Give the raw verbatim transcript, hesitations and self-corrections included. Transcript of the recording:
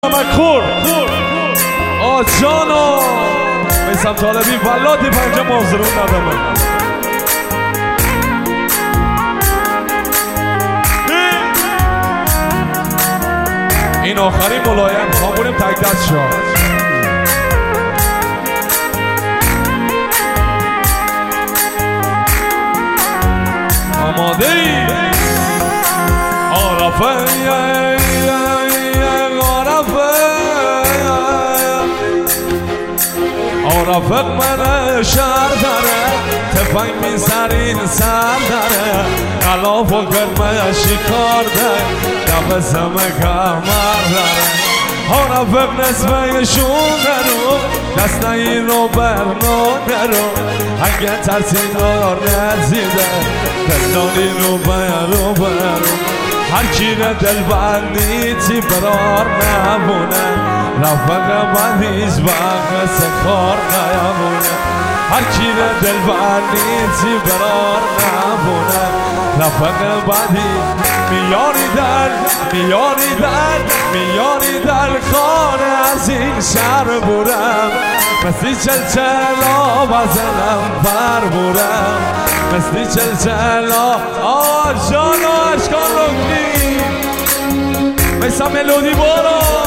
مکور آجانا میسم طالبی ولادی پنجه مازرون ندامه این آخری ملایم خامونیم تک دست شد آماده ای عرفه رفق من شهر داره تفنگ میزنین سر داره قلاف و گرمه شکار داره نفسم کمر داره ها رفق نسبه شونه رو دست نگیر رو برنونه رو اگه ترسین دار نزیده دلانی رو برو برو هر کی را دل بندی تی برار نبونه رفق من هیچ وقت سکار نیامونه هر کی را دل بندی تی برار نبونه رفق من میاری در میاری در میاری در خانه از این شهر بورم مثلی چلچلا بزنم بر بورم مثلی چلچلا آه جانا اشکال رو کنی مثل ملودی برو